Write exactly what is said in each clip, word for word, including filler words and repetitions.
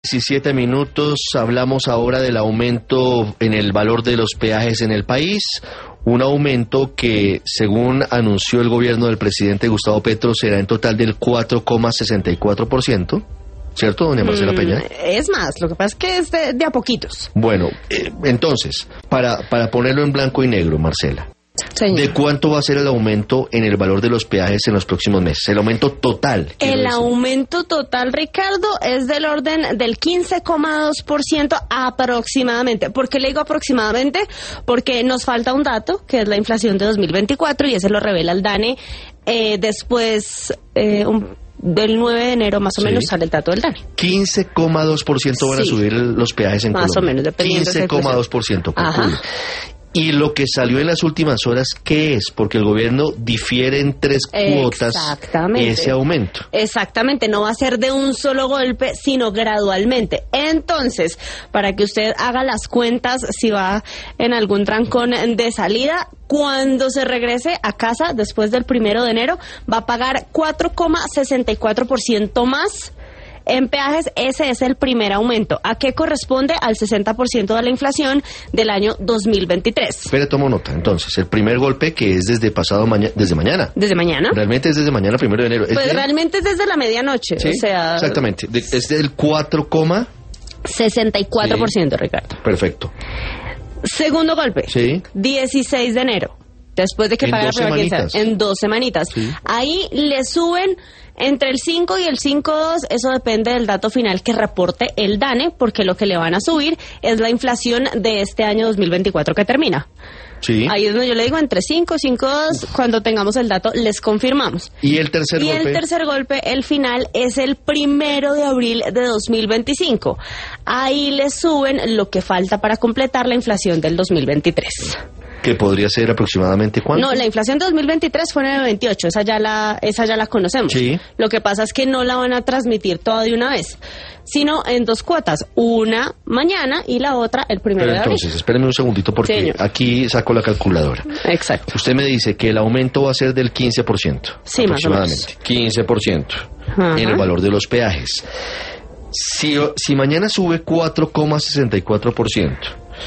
diecisiete minutos, hablamos ahora del aumento en el valor de los peajes en el país, un aumento que, según anunció el gobierno del presidente Gustavo Petro, será en total del cuatro coma sesenta y cuatro por ciento, ¿cierto, doña Marcela Peña? Mm, es más, lo que pasa es que es de, de a poquitos. Bueno, eh, entonces, para, para ponerlo en blanco y negro, Marcela, Señor. ¿de cuánto va a ser el aumento en el valor de los peajes en los próximos meses? El aumento total. El decir. aumento total, Ricardo, es del orden del quince coma dos por ciento aproximadamente. ¿Por qué le digo aproximadamente? Porque nos falta un dato, que es la inflación de dos mil veinticuatro, y ese lo revela el DANE eh, después eh, un, del nueve de enero, más o Sí. menos, sale el dato del DANE. quince coma dos por ciento van a Sí. subir el- los peajes en Más Colombia. o menos, dependiendo de esa quince coma dos por ciento, calcule. Ajá. Y lo que salió en las últimas horas, ¿qué es? Porque el gobierno difiere en tres cuotas Exactamente. ese aumento. Exactamente, no va a ser de un solo golpe, sino gradualmente. Entonces, para que usted haga las cuentas, si va en algún trancón de salida, cuando se regrese a casa después del primero de enero, va a pagar cuatro coma sesenta y cuatro por ciento más en peajes. Ese es el primer aumento. ¿A qué corresponde? Al sesenta por ciento de la inflación del año dos mil veintitrés. Espere, tomo nota. Entonces, el primer golpe, que es desde pasado mañana, desde mañana. ¿Desde mañana? Realmente es desde mañana, primero de enero. ¿Es Pues de- realmente es desde la medianoche. Sí, O sea, exactamente. De- es del cuatro, sesenta y cuatro por ciento, Sí. Ricardo. perfecto. Segundo golpe. Sí. dieciséis de enero. Después de que En pague la dos primera quincena. semanitas. En dos semanitas. Sí. Ahí le suben entre el cinco y el cinco coma dos. Eso depende del dato final que reporte el DANE, porque lo que le van a subir es la inflación de este año dos mil veinticuatro que termina. Sí. Ahí es donde yo le digo entre cinco y cinco coma dos. Cuando tengamos el dato, les confirmamos. Y el tercer Y golpe. el tercer golpe, el final, es el primero de abril de dos mil veinticinco. Ahí le suben lo que falta para completar la inflación del dos mil veintitrés. Que podría ser aproximadamente ¿cuánto? No, la inflación de dos mil veintitrés fue nueve coma veintiocho, esa ya la esa ya la conocemos. Sí. Lo que pasa es que no la van a transmitir toda de una vez, sino en dos cuotas, una mañana y la otra el primero Pero de abril. entonces, espéreme un segundito porque Señor. aquí saco la calculadora. Exacto. Usted me dice que el aumento va a ser del quince por ciento. Sí, más o menos. aproximadamente. quince por ciento Ajá. en el valor de los peajes. Si, si mañana sube cuatro coma sesenta y cuatro por ciento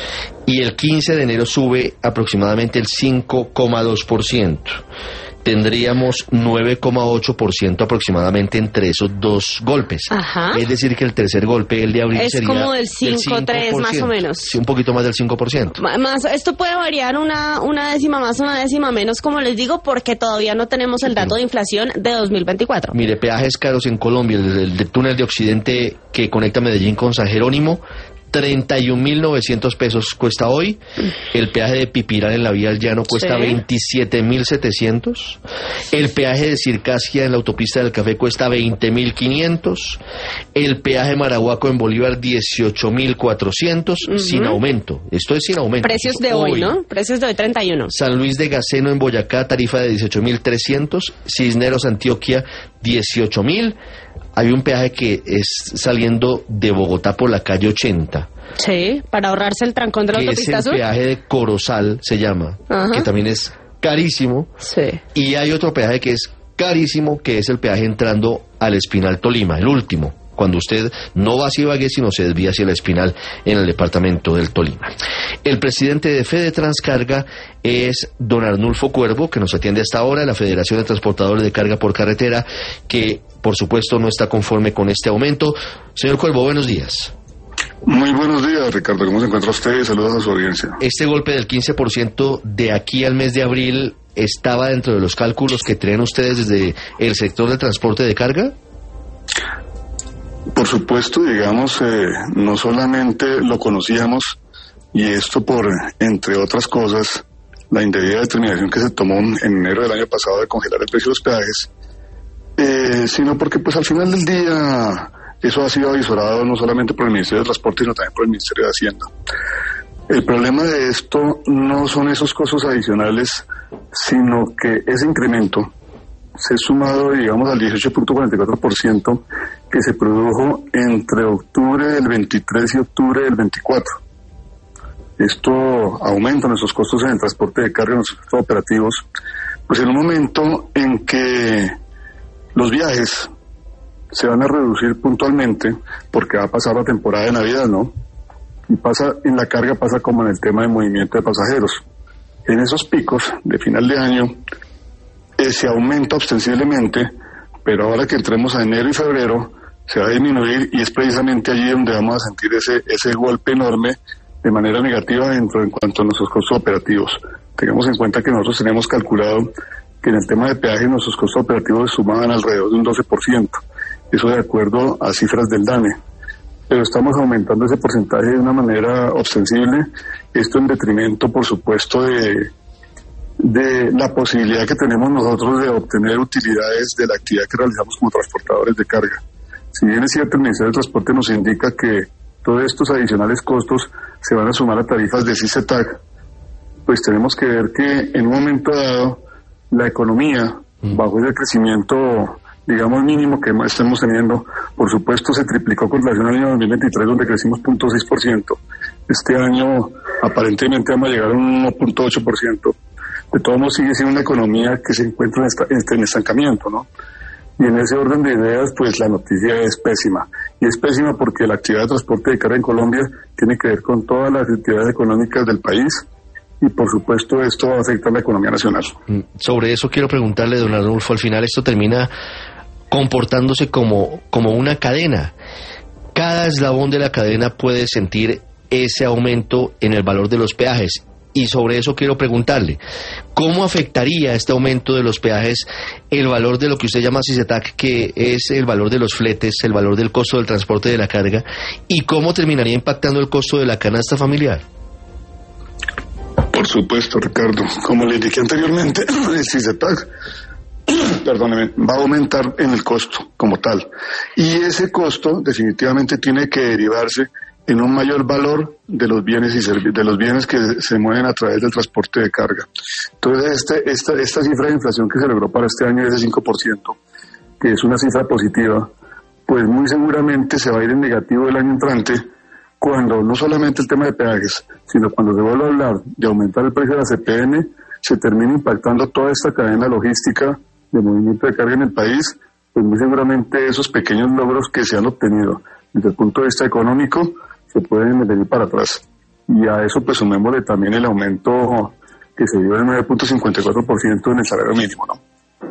y el quince de enero sube aproximadamente el cinco coma dos por ciento, tendríamos nueve coma ocho por ciento aproximadamente entre esos dos golpes. Ajá. Es decir, que el tercer golpe, el de abril, Es sería como del cinco coma tres más o menos. Sí, un poquito más del cinco por ciento. Ma- Más, esto puede variar una, una décima más, una décima menos, como les digo, porque todavía no tenemos el dato de inflación de dos mil veinticuatro. Mire, peajes caros en Colombia, el del, del túnel de Occidente que conecta Medellín con San Jerónimo, treinta y un mil novecientos pesos cuesta hoy. El peaje de Pipirán en la vía al Llano cuesta Sí. veintisiete mil setecientos. El peaje de Circasia en la autopista del Café cuesta veinte mil quinientos. El peaje Maraguaco en Bolívar dieciocho mil cuatrocientos, Ujú. sin aumento. Esto es sin aumento. Precios de hoy, ¿no? Precios de hoy treinta y uno. San Luis de Gaceno en Boyacá, tarifa de dieciocho mil trescientos. Cisneros, Antioquia, dieciocho mil. Hay un peaje que es saliendo de Bogotá por la calle ochenta, Sí, para ahorrarse el trancón de la que es autopista el sur. peaje de Corozal, se llama, Ajá. que también es carísimo. Sí. Y hay otro peaje que es carísimo, que es el peaje entrando al Espinal Tolima, el último, cuando usted no va hacia Ibagué, sino se desvía hacia la Espinal en el departamento del Tolima. El presidente de Fede Transcarga es don Arnulfo Cuervo, que nos atiende hasta ahora, la Federación de Transportadores de Carga por Carretera, que por supuesto no está conforme con este aumento. Señor Cuervo, buenos días. Muy buenos días, Ricardo. ¿Cómo se encuentra usted? Saludos a su audiencia. Este golpe del quince por ciento de aquí al mes de abril estaba dentro de los cálculos que traen ustedes desde el sector de transporte de carga. Por supuesto, digamos, eh, no solamente lo conocíamos, y esto por, entre otras cosas, la indebida determinación que se tomó en enero del año pasado de congelar el precio de los peajes, eh, sino porque pues al final del día eso ha sido avisorado no solamente por el Ministerio de Transporte, sino también por el Ministerio de Hacienda. El problema de esto no son esos costos adicionales, sino que ese incremento se ha sumado, digamos, al dieciocho punto cuarenta y cuatro por ciento que se produjo entre octubre del veintitrés y octubre del veinticuatro. Esto aumenta nuestros costos en el transporte de carga, en nuestros costos operativos, pues en un momento en que los viajes se van a reducir puntualmente porque va a pasar la temporada de Navidad, ¿no? Y pasa, en la carga pasa como en el tema de movimiento de pasajeros. En esos picos de final de año eh, se aumenta ostensiblemente, pero ahora que entremos a enero y febrero se va a disminuir y es precisamente allí donde vamos a sentir ese, ese golpe enorme de manera negativa dentro en cuanto a nuestros costos operativos. Tengamos en cuenta que nosotros tenemos calculado que en el tema de peaje nuestros costos operativos sumaban alrededor de un doce por ciento. Eso de acuerdo a cifras del DANE. Pero estamos aumentando ese porcentaje de una manera ostensible. Esto en detrimento, por supuesto, de, de la posibilidad que tenemos nosotros de obtener utilidades de la actividad que realizamos como transportadores de carga. Si bien es cierto, el Ministerio de Transporte nos indica que todos estos adicionales costos se van a sumar a tarifas de CICETAC, pues tenemos que ver que en un momento dado la economía, bajo ese crecimiento, digamos, mínimo que estamos teniendo, por supuesto se triplicó con relación al año dos mil veintitrés, donde crecimos cero punto seis por ciento. Este año aparentemente vamos a llegar a un uno punto ocho por ciento. De todos modos sigue siendo una economía que se encuentra en estancamiento, ¿no? Y en ese orden de ideas, pues la noticia es pésima. Y es pésima porque la actividad de transporte de carga en Colombia tiene que ver con todas las actividades económicas del país y por supuesto esto va a afectar la economía nacional. Sobre eso quiero preguntarle, don Arnulfo, al final esto termina comportándose como, como una cadena. Cada eslabón de la cadena puede sentir ese aumento en el valor de los peajes. Y sobre eso quiero preguntarle, ¿cómo afectaría este aumento de los peajes el valor de lo que usted llama CICETAC, que es el valor de los fletes, el valor del costo del transporte de la carga, y cómo terminaría impactando el costo de la canasta familiar? Por supuesto, Ricardo. Como le indiqué anteriormente, el CICETAC perdóneme, va a aumentar en el costo como tal. Y ese costo definitivamente tiene que derivarse en un mayor valor de los bienes y servicios, de los bienes que se mueven a través del transporte de carga. Entonces, este, esta, esta cifra de inflación que se logró para este año es de cinco por ciento, que es una cifra positiva, pues muy seguramente se va a ir en negativo el año entrante, cuando no solamente el tema de peajes, sino cuando se vuelva a hablar de aumentar el precio de la C P M, se termina impactando toda esta cadena logística de movimiento de carga en el país, pues muy seguramente esos pequeños logros que se han obtenido desde el punto de vista económico se pueden venir para atrás. Y a eso pues sumémosle también el aumento que se dio de nueve punto cincuenta y cuatro por ciento en el salario mínimo, ¿no?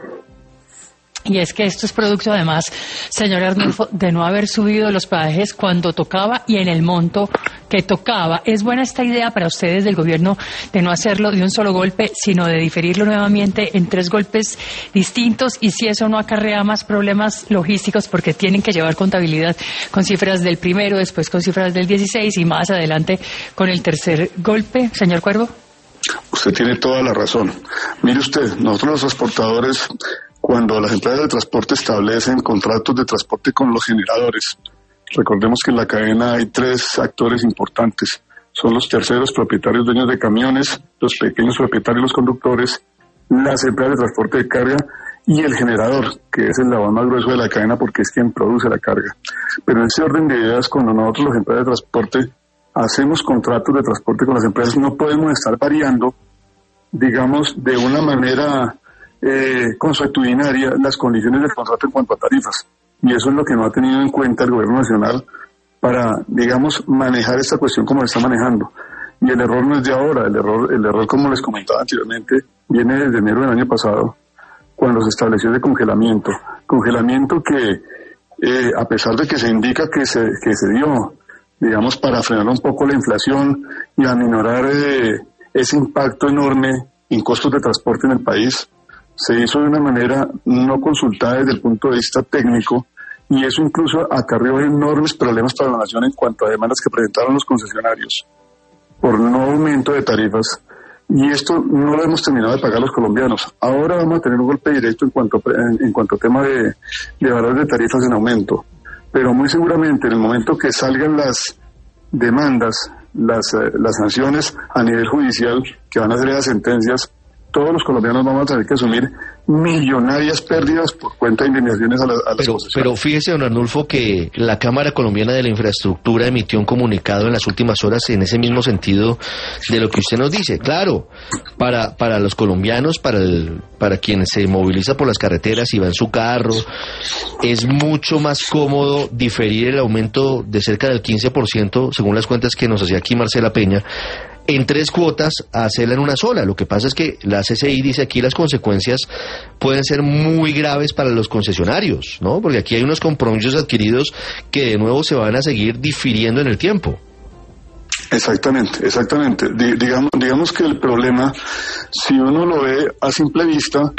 Y es que esto es producto, además, señor Arnulfo, de no haber subido los peajes cuando tocaba y en el monto que tocaba. ¿Es buena esta idea para ustedes del gobierno de no hacerlo de un solo golpe, sino de diferirlo nuevamente en tres golpes distintos? Y si eso no acarrea más problemas logísticos, porque tienen que llevar contabilidad con cifras del primero, después con cifras del dieciséis y más adelante con el tercer golpe, señor Cuervo. Usted tiene toda la razón. Mire usted, nosotros los transportadores, cuando las empresas de transporte establecen contratos de transporte con los generadores, recordemos que en la cadena hay tres actores importantes. Son los terceros propietarios, dueños de camiones, los pequeños propietarios, los conductores, las empresas de transporte de carga y el generador, que es el eslabón más grueso de la cadena porque es quien produce la carga. Pero en ese orden de ideas, cuando nosotros los empresas de transporte hacemos contratos de transporte con las empresas, no podemos estar variando, digamos, de una manera eh, consuetudinaria las condiciones del contrato en cuanto a tarifas. Y eso es lo que no ha tenido en cuenta el gobierno nacional para, digamos, manejar esta cuestión como lo está manejando. Y el error no es de ahora, el error, el error, como les comentaba anteriormente, viene desde enero del año pasado, cuando se estableció el congelamiento. Congelamiento que, eh, a pesar de que se indica que se, que se dio, digamos, para frenar un poco la inflación y aminorar eh, ese impacto enorme en costos de transporte en el país, se hizo de una manera no consultada desde el punto de vista técnico, y eso incluso acarreó enormes problemas para la nación en cuanto a demandas que presentaron los concesionarios por no aumento de tarifas, y esto no lo hemos terminado de pagar los colombianos. Ahora vamos a tener un golpe directo en cuanto en, en cuanto a tema de, de valores de tarifas en aumento, pero muy seguramente en el momento que salgan las demandas, las, eh, las sanciones a nivel judicial, que van a ser las sentencias, todos los colombianos vamos a tener que asumir millonarias pérdidas por cuenta de indemnizaciones a, la, a las pero, pero fíjese, don Arnulfo, que la Cámara Colombiana de la Infraestructura emitió un comunicado en las últimas horas en ese mismo sentido de lo que usted nos dice. Claro, para para los colombianos, para el, para quien se moviliza por las carreteras y va en su carro, es mucho más cómodo diferir el aumento de cerca del quince por ciento, según las cuentas que nos hacía aquí Marcela Peña, en tres cuotas a hacerla en una sola. Lo que pasa es que la C C I dice aquí las consecuencias pueden ser muy graves para los concesionarios, ¿no? Porque aquí hay unos compromisos adquiridos que de nuevo se van a seguir difiriendo en el tiempo. Exactamente, exactamente. D- digamos, digamos que el problema, si uno lo ve a simple vista,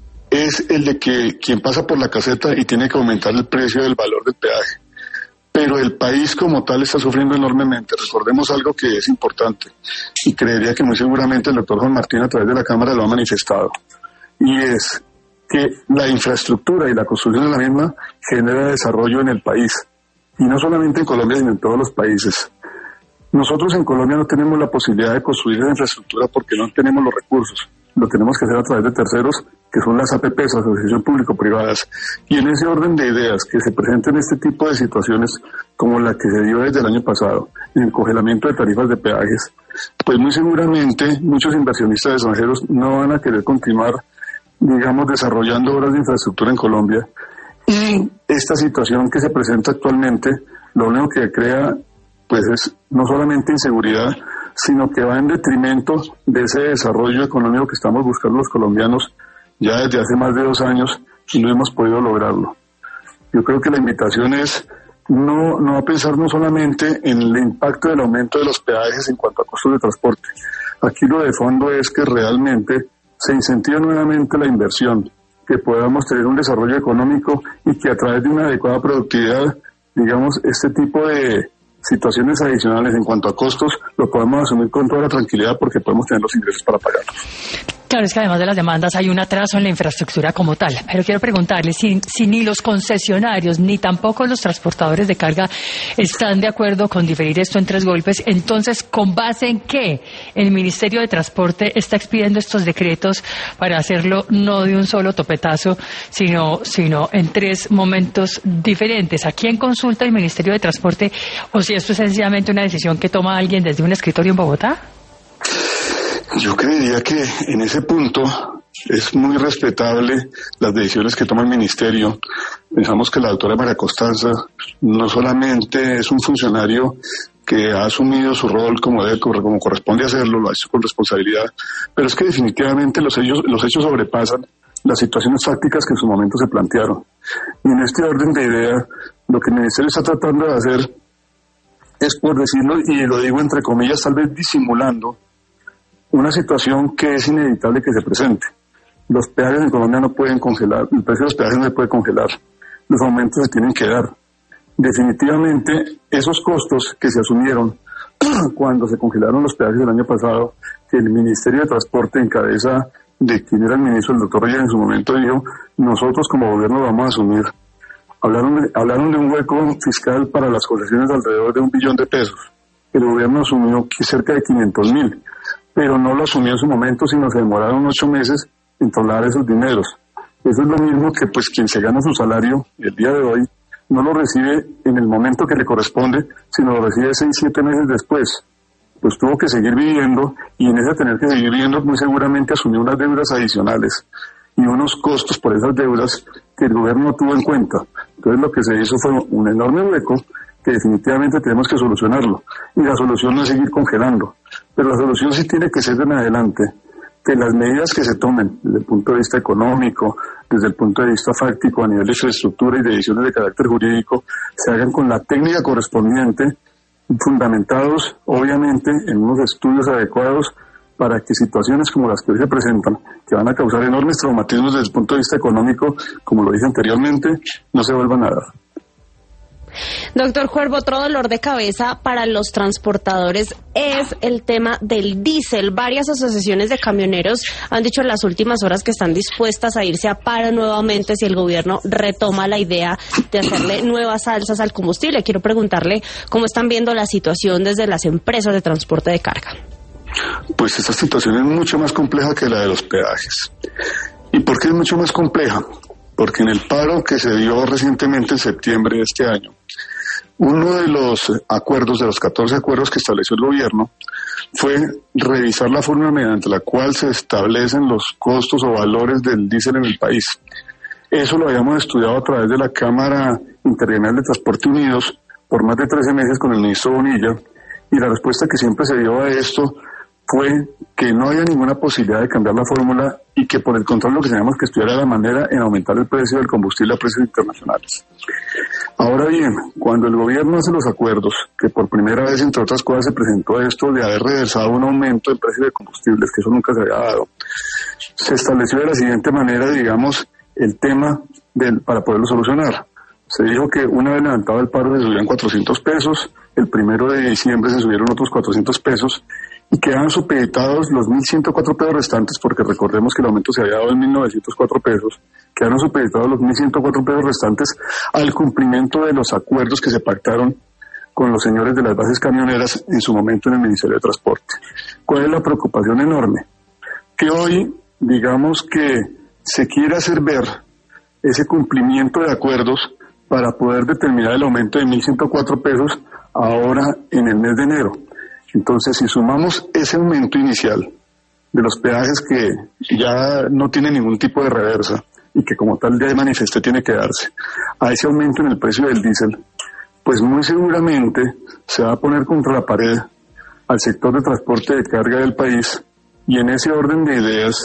es el de que quien pasa por la caseta y tiene que aumentar el precio del valor del peaje. Pero el país como tal está sufriendo enormemente. Recordemos algo que es importante y creería que muy seguramente el doctor Juan Martín a través de la Cámara lo ha manifestado, y es que la infraestructura y la construcción de la misma genera desarrollo en el país, y no solamente en Colombia sino en todos los países. Nosotros en Colombia no tenemos la posibilidad de construir esa infraestructura porque no tenemos los recursos. Lo tenemos que hacer a través de terceros, que son las A P Pes, Asociación Público-Privadas. Y en ese orden de ideas, que se presenten este tipo de situaciones como la que se dio desde el año pasado, en el congelamiento de tarifas de peajes, pues muy seguramente muchos inversionistas extranjeros no van a querer continuar, digamos, desarrollando obras de infraestructura en Colombia. Y esta situación que se presenta actualmente, lo único que crea, pues es no solamente inseguridad, sino que va en detrimento de ese desarrollo económico que estamos buscando los colombianos ya desde hace más de dos años y no hemos podido lograrlo. Yo creo que la invitación es no, no a pensar no solamente en el impacto del aumento de los peajes en cuanto a costos de transporte. Aquí lo de fondo es que realmente se incentive nuevamente la inversión, que podamos tener un desarrollo económico y que a través de una adecuada productividad, digamos, este tipo de situaciones adicionales en cuanto a costos lo podemos asumir con toda la tranquilidad porque podemos tener los ingresos para pagarlos. Claro, es que además de las demandas hay un atraso en la infraestructura como tal. Pero quiero preguntarle si, si ni los concesionarios ni tampoco los transportadores de carga están de acuerdo con diferir esto en tres golpes. Entonces, ¿con base en qué el Ministerio de Transporte está expidiendo estos decretos para hacerlo no de un solo topetazo, sino, sino en tres momentos diferentes? ¿A quién consulta el Ministerio de Transporte o si esto es sencillamente una decisión que toma alguien desde un escritorio en Bogotá? Yo creería que en ese punto es muy respetable las decisiones que toma el Ministerio. Pensamos que la doctora María Costanza no solamente es un funcionario que ha asumido su rol como debe, como corresponde hacerlo, lo ha hecho con responsabilidad, pero es que definitivamente los hechos, los hechos sobrepasan las situaciones fácticas que en su momento se plantearon. Y en este orden de ideas, lo que el Ministerio está tratando de hacer es, por decirlo, y lo digo entre comillas, tal vez disimulando, una situación que es inevitable que se presente. Los peajes en Colombia no pueden congelar, el precio de los peajes no se puede congelar, los aumentos se tienen que dar. Definitivamente, esos costos que se asumieron cuando se congelaron los peajes el año pasado, que el Ministerio de Transporte, en cabeza de quien era el ministro, el doctor Reyes, en su momento dijo, nosotros como gobierno vamos a asumir. Hablaron de, hablaron de un hueco fiscal para las concesiones de alrededor de un billón de pesos. El gobierno asumió cerca de quinientos mil. Pero no lo asumió en su momento, sino se demoraron ocho meses en trasladar esos dineros. Eso es lo mismo que pues quien se gana su salario el día de hoy no lo recibe en el momento que le corresponde, sino lo recibe seis, siete meses después. Pues tuvo que seguir viviendo y en ese tener que seguir viviendo muy seguramente asumió unas deudas adicionales y unos costos por esas deudas que el gobierno no tuvo en cuenta. Entonces lo que se hizo fue un enorme hueco que definitivamente tenemos que solucionarlo. Y la solución no es seguir congelando, pero la solución sí tiene que ser en adelante, que las medidas que se tomen desde el punto de vista económico, desde el punto de vista fáctico, a nivel de infraestructura y de decisiones de carácter jurídico, se hagan con la técnica correspondiente, fundamentados obviamente en unos estudios adecuados para que situaciones como las que hoy se presentan, que van a causar enormes traumatismos desde el punto de vista económico, como lo dije anteriormente, no se vuelvan a dar. Doctor Cuervo, otro dolor de cabeza para los transportadores es el tema del diésel. Varias asociaciones de camioneros han dicho en las últimas horas que están dispuestas a irse a paro nuevamente si el gobierno retoma la idea de hacerle nuevas alzas al combustible. Quiero preguntarle cómo están viendo la situación desde las empresas de transporte de carga. Pues esta situación es mucho más compleja que la de los peajes. ¿Y por qué es mucho más compleja? Porque en el paro que se dio recientemente en septiembre de este año, uno de los acuerdos, de los catorce acuerdos que estableció el gobierno, fue revisar la forma mediante la cual se establecen los costos o valores del diésel en el país. Eso lo habíamos estudiado a través de la Cámara Intergremial de Transporte Unidos por más de trece meses con el ministro Bonilla, y la respuesta que siempre se dio a esto fue que no había ninguna posibilidad de cambiar la fórmula y que por el contrario lo que teníamos que estudiar era la manera en aumentar el precio del combustible a precios internacionales. Ahora bien, cuando el gobierno hace los acuerdos, que por primera vez entre otras cosas se presentó esto de haber reversado un aumento del precio de combustibles, que eso nunca se había dado, se estableció de la siguiente manera, digamos, el tema del, para poderlo solucionar. Se dijo que una vez levantado el paro se subían cuatrocientos pesos, el primero de diciembre se subieron otros cuatrocientos pesos, y quedaban supeditados los mil ciento cuatro pesos restantes, porque recordemos que el aumento se había dado en mil novecientos cuatro pesos, quedaron supeditados los mil ciento cuatro pesos restantes al cumplimiento de los acuerdos que se pactaron con los señores de las bases camioneras en su momento en el Ministerio de Transporte. ¿Cuál es la preocupación enorme? Que hoy, digamos que se quiere hacer ver ese cumplimiento de acuerdos para poder determinar el aumento de mil ciento cuatro pesos ahora en el mes de enero. Entonces, si sumamos ese aumento inicial de los peajes que ya no tiene ningún tipo de reversa y que como tal ya manifesté tiene que darse, a ese aumento en el precio del diésel, pues muy seguramente se va a poner contra la pared al sector de transporte de carga del país, y en ese orden de ideas,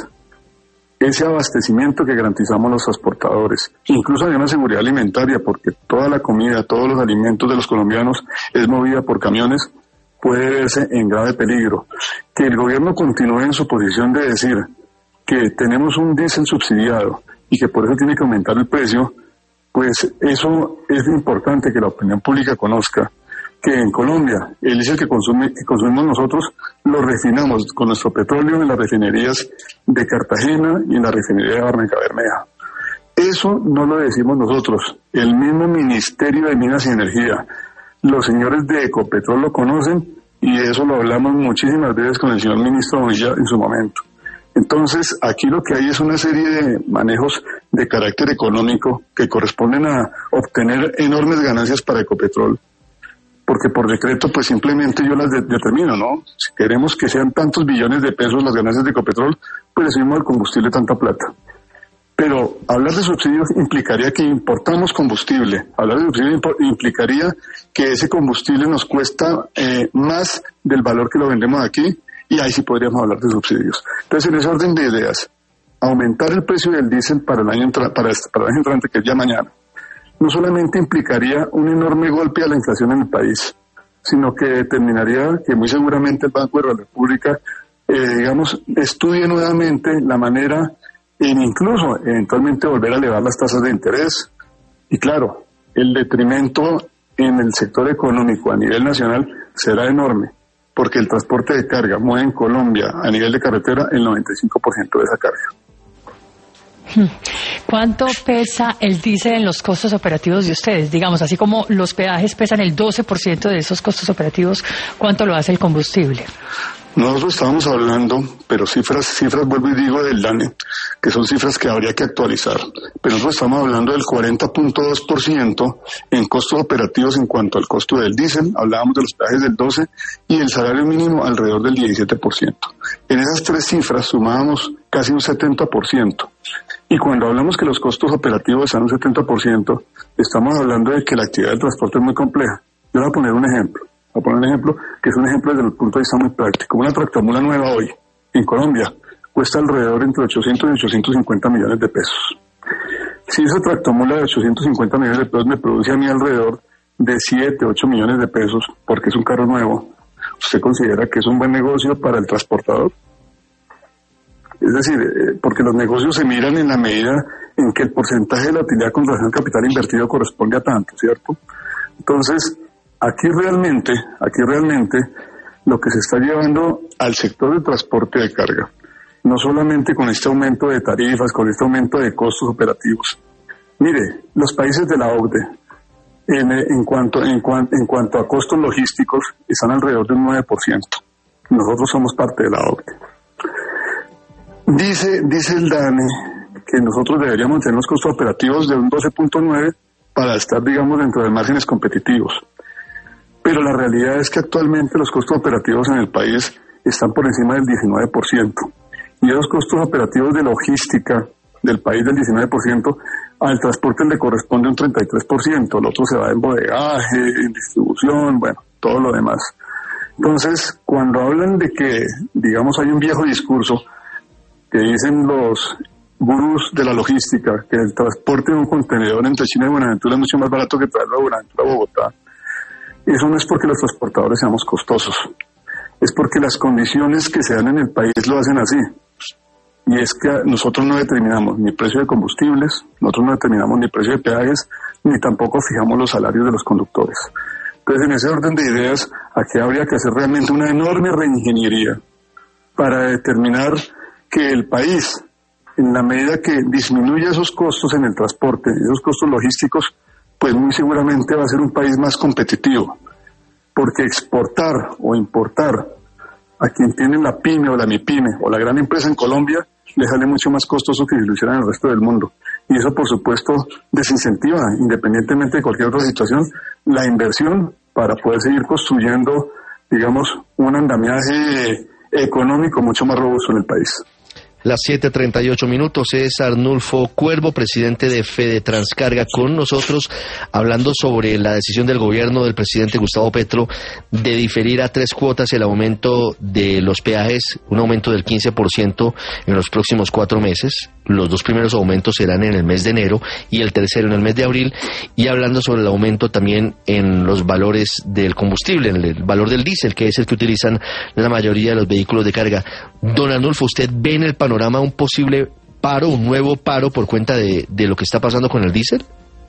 ese abastecimiento que garantizamos los transportadores, incluso hay una seguridad alimentaria, porque toda la comida, todos los alimentos de los colombianos es movida por camiones, puede verse en grave peligro. Que el gobierno continúe en su posición de decir que tenemos un diésel subsidiado y que por eso tiene que aumentar el precio, pues eso es importante que la opinión pública conozca que en Colombia el diésel que, consume, que consumimos nosotros lo refinamos con nuestro petróleo en las refinerías de Cartagena y en la refinería de Barranca Bermeja. Eso no lo decimos nosotros, el mismo Ministerio de Minas y Energía. Los señores de Ecopetrol lo conocen y eso lo hablamos muchísimas veces con el señor ministro Bonilla en su momento. Entonces, aquí lo que hay es una serie de manejos de carácter económico que corresponden a obtener enormes ganancias para Ecopetrol, porque por decreto pues simplemente yo las de- determino, ¿no? Si queremos que sean tantos billones de pesos las ganancias de Ecopetrol, pues le subimos al combustible tanta plata. Pero hablar de subsidios implicaría que importamos combustible. Hablar de subsidios impo- implicaría que ese combustible nos cuesta eh, más del valor que lo vendemos aquí, y ahí sí podríamos hablar de subsidios. Entonces, en ese orden de ideas, aumentar el precio del diésel para el año entra- para, este- para el año entrante, que es ya mañana, no solamente implicaría un enorme golpe a la inflación en el país, sino que determinaría que muy seguramente el Banco de la República, eh, digamos, estudie nuevamente la manera en incluso eventualmente volver a elevar las tasas de interés. Y claro, el detrimento en el sector económico a nivel nacional será enorme, porque el transporte de carga mueve en Colombia a nivel de carretera el noventa y cinco por ciento de esa carga. ¿Cuánto pesa el diésel en los costos operativos de ustedes? Digamos, así como los peajes pesan el doce por ciento de esos costos operativos, ¿cuánto lo hace el combustible? Nosotros estábamos hablando, pero cifras, cifras vuelvo y digo del DANE, que son cifras que habría que actualizar, pero nosotros estamos hablando del cuarenta punto dos por ciento en costos operativos en cuanto al costo del diésel, hablábamos de los peajes del doce por ciento y el salario mínimo alrededor del diecisiete por ciento. En esas tres cifras sumábamos casi un setenta por ciento. Y cuando hablamos que los costos operativos están un setenta por ciento, estamos hablando de que la actividad del transporte es muy compleja. Yo voy a poner un ejemplo. Voy a poner un ejemplo que es un ejemplo desde el punto de vista muy práctico. Una tractomula nueva hoy, en Colombia, cuesta alrededor entre ochocientos y ochocientos cincuenta millones de pesos. Si esa tractomula de ochocientos cincuenta millones de pesos me produce a mí alrededor de siete, ocho millones de pesos, porque es un carro nuevo, ¿usted considera que es un buen negocio para el transportador? Es decir, eh, porque los negocios se miran en la medida en que el porcentaje de la utilidad con relación al capital invertido corresponde a tanto, ¿cierto? Entonces, aquí realmente, aquí realmente, lo que se está llevando al sector del transporte de carga, no solamente con este aumento de tarifas, con este aumento de costos operativos. Mire, los países de la O C D E, en, en, cuanto, en, cuan, en cuanto a costos logísticos, están alrededor de un nueve por ciento. nosotros somos parte de la O C DE. Dice, dice el DANE que nosotros deberíamos tener los costos operativos de un doce punto nueve para estar, digamos, dentro de márgenes competitivos. Pero la realidad es que actualmente los costos operativos en el país están por encima del diecinueve por ciento. Y esos costos operativos de logística del país del diecinueve por ciento, al transporte le corresponde un treinta y tres por ciento. El otro se va en bodegaje, en distribución, bueno, todo lo demás. Entonces, cuando hablan de que, digamos, hay un viejo discurso que dicen los gurús de la logística, que el transporte de un contenedor entre China y Buenaventura es mucho más barato que traerlo de Buenaventura a Bogotá, eso no es porque los transportadores seamos costosos, es porque las condiciones que se dan en el país lo hacen así. Y es que nosotros no determinamos ni precio de combustibles, nosotros no determinamos ni precio de peajes, ni tampoco fijamos los salarios de los conductores. Entonces, en ese orden de ideas, aquí habría que hacer realmente una enorme reingeniería para determinar que el país, en la medida que disminuya esos costos en el transporte, esos costos logísticos, pues muy seguramente va a ser un país más competitivo. Porque exportar o importar a quien tiene la pyme o la mipyme o la gran empresa en Colombia le sale mucho más costoso que si lo hicieran en el resto del mundo. Y eso, por supuesto, desincentiva, independientemente de cualquier otra situación, la inversión para poder seguir construyendo, digamos, un andamiaje económico mucho más robusto en el país. Las siete treinta y ocho minutos, es Arnulfo Cuervo, presidente de Fede Transcarga, con nosotros hablando sobre la decisión del gobierno del presidente Gustavo Petro de diferir a tres cuotas el aumento de los peajes, un aumento del quince por ciento en los próximos cuatro meses. Los dos primeros aumentos serán en el mes de enero y el tercero en el mes de abril, y hablando sobre el aumento también en los valores del combustible, en el valor del diésel, que es el que utilizan la mayoría de los vehículos de carga. Don Arnulfo, ¿usted ve en el panorama un posible paro, un nuevo paro por cuenta de, de lo que está pasando con el diésel?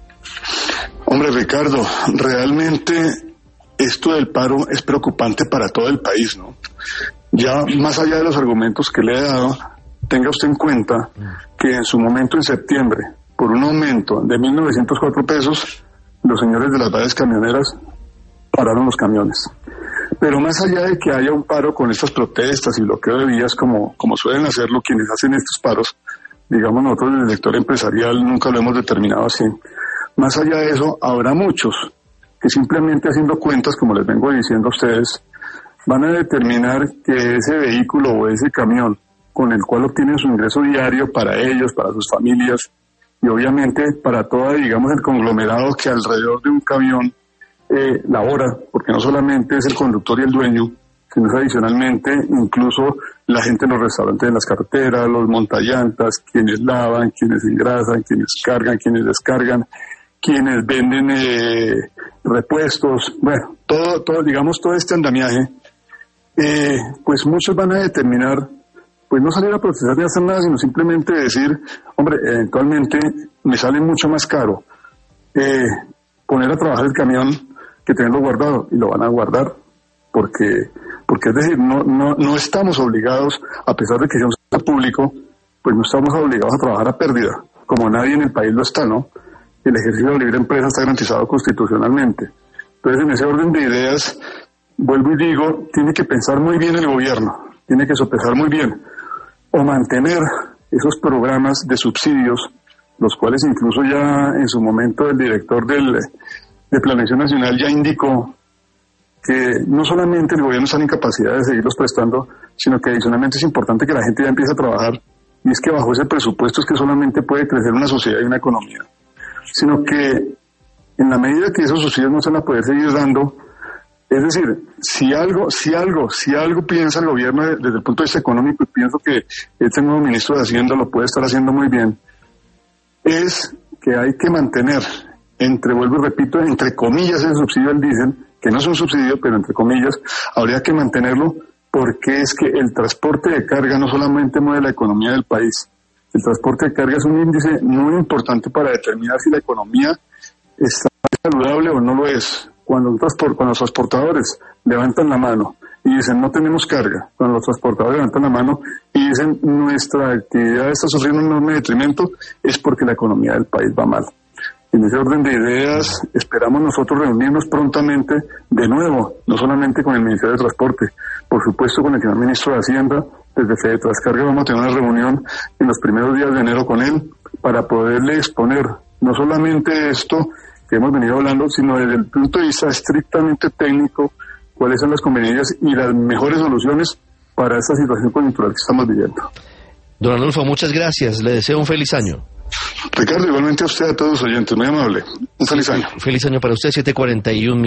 Hombre, Ricardo, realmente esto del paro es preocupante para todo el país, ¿no? Ya más allá de los argumentos que le he dado, tenga usted en cuenta que en su momento, en septiembre, por un aumento de mil novecientos cuatro pesos, los señores de las varias camioneras pararon los camiones. Pero más allá de que haya un paro con estas protestas y bloqueo de vías, como, como suelen hacerlo quienes hacen estos paros, digamos nosotros en el sector empresarial nunca lo hemos determinado así. Más allá de eso, habrá muchos que simplemente haciendo cuentas, como les vengo diciendo a ustedes, van a determinar que ese vehículo o ese camión con el cual obtienen su ingreso diario para ellos, para sus familias y obviamente para todo, digamos, el conglomerado que alrededor de un camión eh, labora, porque no solamente es el conductor y el dueño, sino es adicionalmente incluso la gente en los restaurantes, en las carreteras, los montallantas, quienes lavan, quienes engrasan, quienes cargan, quienes descargan, quienes venden eh, repuestos, bueno, todo, todo, digamos, todo este andamiaje, eh, pues muchos van a determinar, pues no salir a protestar ni hacer nada, sino simplemente decir, hombre, eventualmente me sale mucho más caro eh, poner a trabajar el camión que tenerlo guardado, y lo van a guardar, porque, porque es decir, no, no, no estamos obligados, a pesar de que sea un sector público, pues no estamos obligados a trabajar a pérdida, como nadie en el país lo está, ¿no? El ejercicio de la libre empresa está garantizado constitucionalmente. Entonces, en ese orden de ideas, vuelvo y digo, tiene que pensar muy bien el gobierno, tiene que sopesar muy bien, o mantener esos programas de subsidios, los cuales incluso ya en su momento el director del, de Planeación Nacional ya indicó que no solamente el gobierno está en incapacidad de seguirlos prestando, sino que adicionalmente es importante que la gente ya empiece a trabajar, y es que bajo ese presupuesto es que solamente puede crecer una sociedad y una economía, sino que en la medida que esos subsidios no se van a poder seguir dando, es decir, si algo, si algo, si algo piensa el gobierno de, desde el punto de vista económico, y pienso que este nuevo ministro de Hacienda lo puede estar haciendo muy bien, es que hay que mantener, entre, vuelvo y repito, entre comillas ese subsidio al diésel, que no es un subsidio, pero entre comillas, habría que mantenerlo, porque es que el transporte de carga no solamente mueve la economía del país, el transporte de carga es un índice muy importante para determinar si la economía está saludable o no lo es. Cuando, cuando los transportadores levantan la mano y dicen no tenemos carga, cuando los transportadores levantan la mano y dicen nuestra actividad está sufriendo un enorme detrimento, es porque la economía del país va mal. En ese orden de ideas, esperamos nosotros reunirnos prontamente de nuevo, no solamente con el Ministerio de Transporte, por supuesto con el señor Ministro de Hacienda. Desde Fedetrascarga vamos a tener una reunión en los primeros días de enero con él para poderle exponer no solamente esto que hemos venido hablando, sino desde el punto de vista estrictamente técnico, cuáles son las conveniencias y las mejores soluciones para esta situación coyuntural que estamos viviendo. Don Arnulfo, muchas gracias. Le deseo un feliz año. Ricardo, igualmente a usted, a todos los oyentes, muy amable. Un feliz año. Feliz año para usted, siete cuarenta y uno.